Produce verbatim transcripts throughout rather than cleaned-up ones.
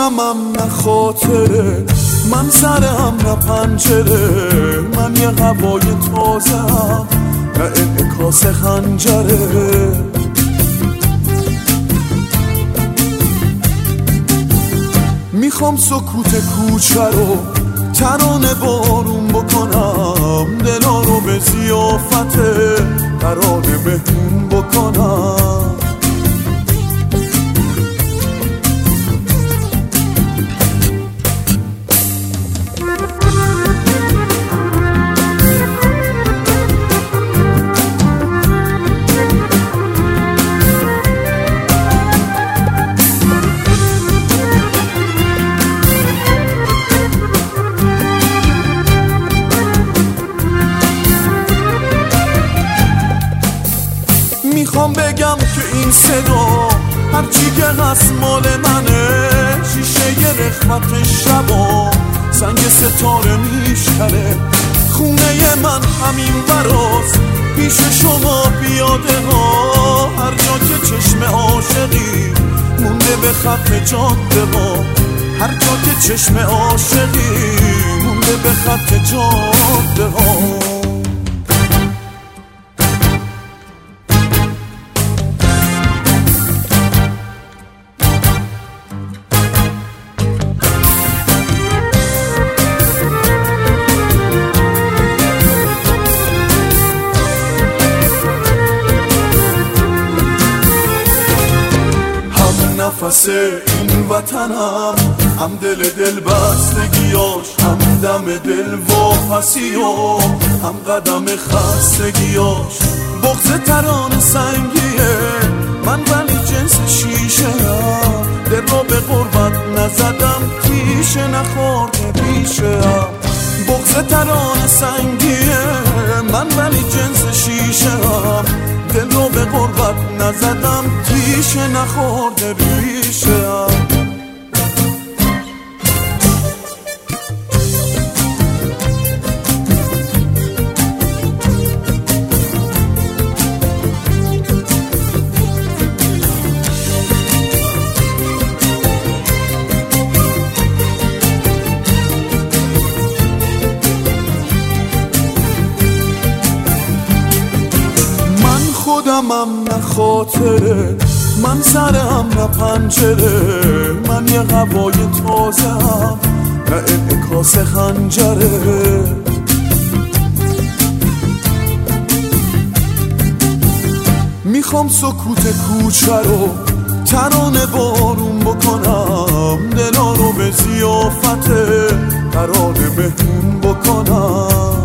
خودمم نه خاطره، من سرم نه پنجره، من یه هوای تازه‌ام نه انعکاس خنجره. میخوام سکوت کوچه رو ترانه بارون بکنم، دلا رو به ضیافت ترانه مهمون بکنم. میخوام بگم که این صدا هرچی که هست مال منه، شیشه ی رخمت شبا سنگ ستاره میشکنه. خونه من همین براست پیش شما پیاده ها، هر جا که چشم عاشقی مونده به خط جاده ها، هر جا که چشم عاشقی مونده به خط جاده ها. نفس این وطنم، هم دل دل بستگیاش، هم دم دل واپسی و هم قدم خستگیاش. بغض ترانه سنگیه من ولی جنس شیشه هم، دل را به غربت نزدم تیشه نخورده پیشه هم. بغض ترانه سنگیه من ولی جنس شیشه هم، دل رو به غربت نزدم تیشه نخورده ریشه هم. خودمم نه خاطره، من سرم نه پنجره، من یه هوای تازه‌ام نه انعکاس خنجره. میخوام سکوت کوچه رو ترانه بارون بکنم، دلا رو به ضیافت ترانه مهمون بکنم.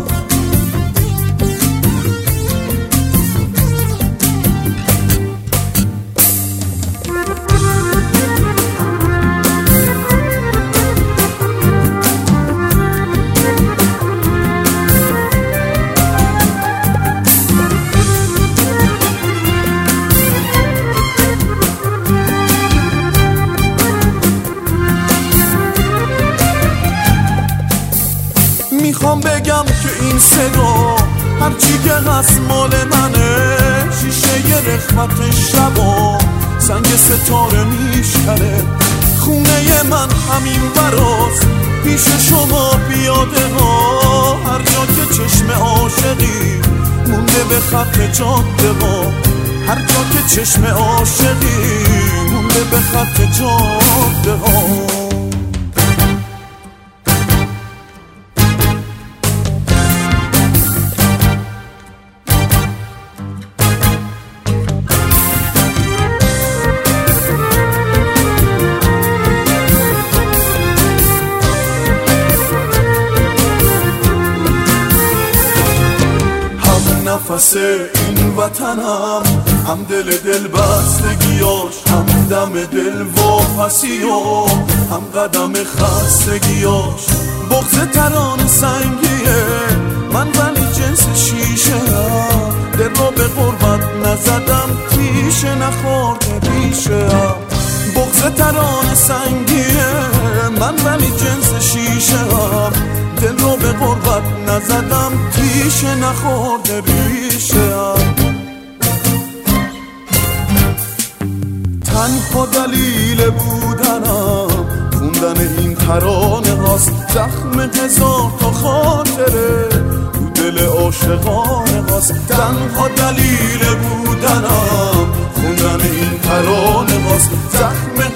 میخوام بگم که این صدا هرچی که هست مال منه، شیشه ی رخمت شبا سنگ ستاره میشکنه. خونه من همین براست پیش شما پیاده ها، هر جا که چشم عاشقی مونده به خط جاده ها، هر جا که چشم عاشقی مونده به خط جاده ها. نفس این وطنم، هم دل دل بستگیاش، هم دم دل واپسی و هم قدم خستگیاش. بغض ترانه سنگیه من ولی جنس شیشه هم، دل را به غربت نزدم تیشه نخورده پیشه هم. بغض ترانه سنگیه من ولی جنس شیشه هم، دل رو به غربت نزدم تیشه نخورده ریشه هم. تنها دلیل بودنم خوندن ترانه هاست، زخم هزار تا خاطره تو دل عاشقانه هاست. تنها دلیل بودنم خوندن این ترانه هاست، زخم